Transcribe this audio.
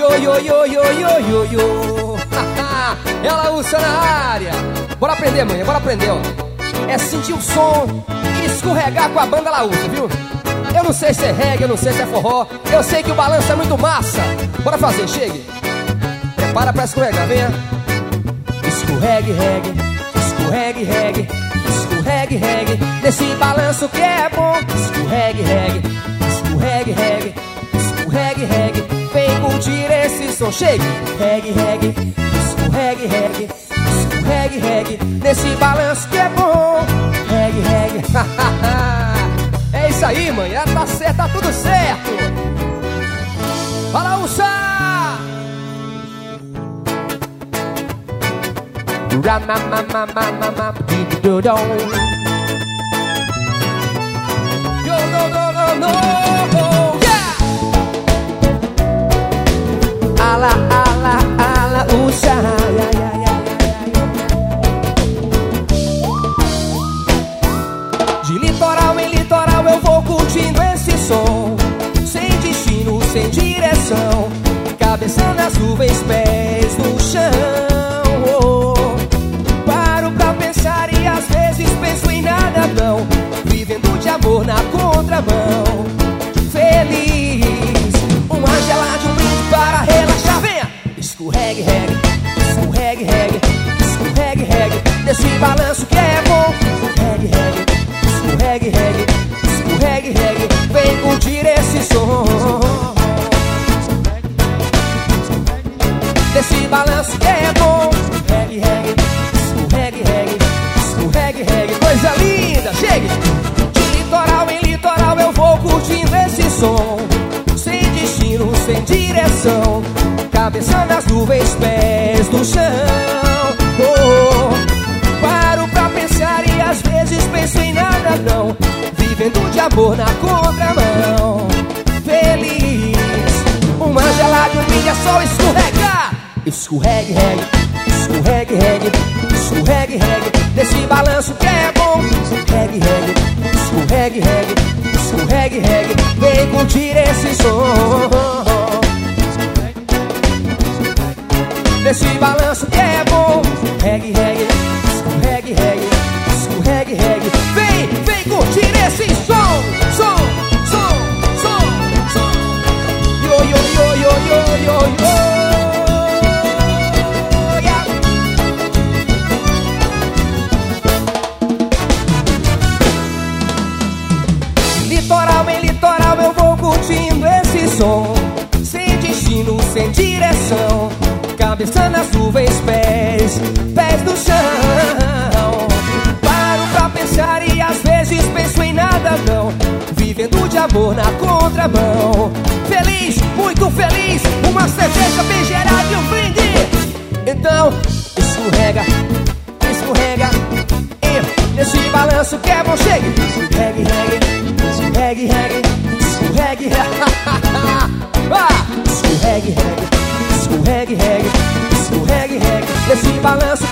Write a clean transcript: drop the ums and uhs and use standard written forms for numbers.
yo, yo, yo, yo, yo, yo. Ela usa na área. Bora aprender, manhã, bora aprender, ó. É sentir o som e escorregar com a banda Laúça, viu? Eu não sei se é reggae, eu não sei se é forró. Eu sei que o balanço é muito massa. Bora fazer, chegue. Prepara pra escorregar, venha. Escorregue, regue, escorregue, regue, escorregue, regue. Nesse balanço que é bom. Escorregue, regue, escorregue, regue, escorregue, regue. Vem curtir esse som, chegue. Regue, regue, escorregue, regue, escorregue, regue. Nesse balanço que é bom. Regue, regue. É isso aí, mãe, tá certo, tá tudo certo. Fala, Uça! Ala, ala, ala, Uça. De litoral em litoral eu vou curtindo esse som, sem destino, sem direção, cabeça nas nuvens, pés no chão. Paro pra pensar e às vezes penso em nada não, vivendo de amor na contramão. Feliz, uma gelada, um brinde para relaxar, venha! Escorregue, regue, escorregue, regue, escorregue, regue. Nesse balanço que é bom. Escorregue, regue, escorregue, regue, escorregue, regue. Vem curtir esse som. Desse balanço que é bom. Escorregue, regue, escorregue, regue, escorregue, regue. Coisa linda, chegue! De litoral em litoral eu vou curtindo esse som, sem destino, sem direção, cabeça nas nuvens, pés no chão. Paro pra pensar e às vezes penso em nada não, vivendo de amor na contramão. Feliz, uma gelada, um brinde, é só escorregar. Escorregue, regue, escorregue, regue, escorregue, regue. Nesse balanço que é bom. Escorregue, regue, escorregue, regue, escorregue, regue. Vem curtir esse som. Nesse balanço que é bom. Escorregue, regue, escorregue, regue, escorregue, regue. Vem, vem curtir esse som. Som, som, som, som. Yo, yo, yo, yo, yo, yo, yo. Litoral em litoral eu vou curtindo esse som, sem destino, sem direção, cabeça nas nuvens, pés, pés no chão. Paro pra pensar e às vezes penso em nada não, vivendo de amor na contramão. Feliz, muito feliz, uma cerveja bem gelada e um brinde. Então, escorrega, escorrega, e nesse balanço que é bom, chegue. Escorregue, regue, escorregue, regue, escorregue, escorregue, regue, escorregue, regue, escorregue, regue. Nesse balanço